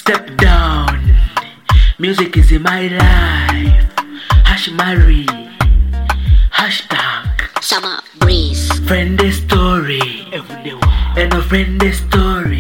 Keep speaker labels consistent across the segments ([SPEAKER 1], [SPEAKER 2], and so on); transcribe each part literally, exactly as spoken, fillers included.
[SPEAKER 1] Step down. Music is in my life. Hash Mary. Hashtag
[SPEAKER 2] Summer breeze.
[SPEAKER 1] Friend story. And a friend story.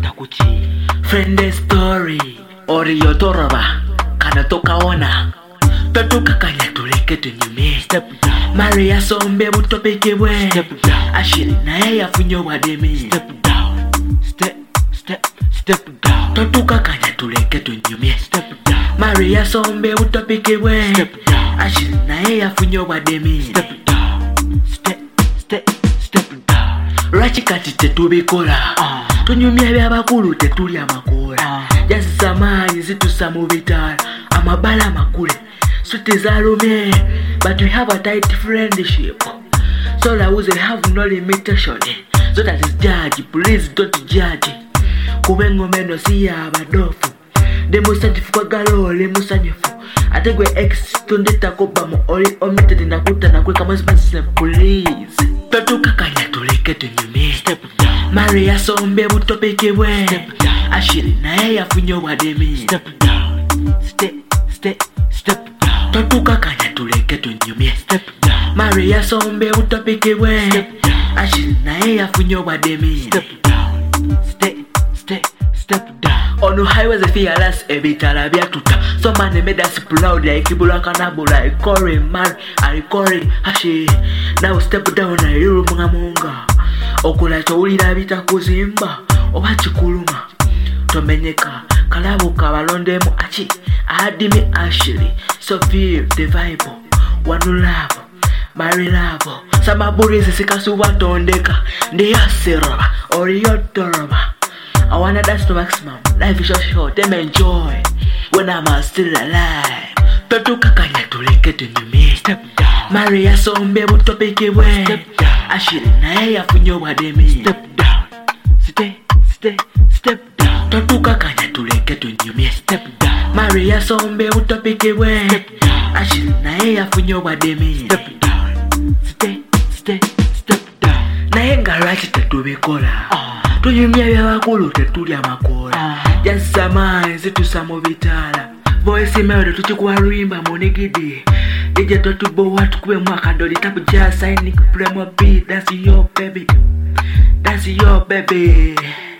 [SPEAKER 1] Friend story. Ori yotoroba. Kana toka ona. Totuka kanya tuleke tunyumie. Step down. Maria sombe butopeke we. Step down. Ashiri na ya funyo wademi. Step down. Step, step, step down. Totuka kanya tuleke tunyumie. Step down. Maria sombe butopeke we. Step down. Ashiri na ya funyo wademi. Step down. Step, step, step down. Rachikati tetubikola. Uh. Tunyumia bya bakulu tetuli amakola. Uh. Jazisa manyi zitusa mu bitala. Amabala makule. Sweet is alume, but we have a tight friendship. So I will have no limitation. So that is judge, please don't judge. Kubengo meno siya abadofu. Demo santifu kwa galo, lemo sanyifu. Ategwe ex, tondeta koba mo oli omite dinakuta na kwe kama spasile please. Totuka kanya tuleke tunyume. Step down. Maria sombe butopeke we. Step down. Ashiri na ya funyo wademi. Step down. Step, step, step down. Totuka kanya tuleke tunyumie. Step down. Maria sombe utopike we. Step down. Ashiri na ya funyo wademi. Step down. Step, step, step down. Ono highways fearless ebitala byatuta. So man made us proud like ibula kanabula. I call him man, I call him hashi. Now step down na iru munga munga. Okula chowulira bita kuzimba. Oba chikuluma. Tomenyeka. Kalabu kabalonde mu achi. Adimi Ashley. So feel the vibe. One love. Marry love. Sama burizi sikasu watondeka. Ndiya siraba. Oriyotoroba. I wanna dance to maximum. Life is so short. Them enjoy. When I'm still alive. Totuka kanya tuleke tunyumie. Step down. Maria sombe butopeke we. Step down. Ashiri na ya funyo wademi. Step down. Stay, stay, step down. Totuka kanya tuleke tunyumie. Step down. Maria sombe utopike we. Step down. Ashiri na ya funyo wademi. Step down. Stay, stay, step down. Na yenga rachi tetubikola. Uh. Tunyumia bya bakulu tetuli amakola. Uh. Jazisa manyi zitusa mu bitala. Voice mail tuchikuwa ruimba monigidi. Ije totubo watu kube mwaka doli tapu jasa ini kupremo beat. That's your baby. That's your baby.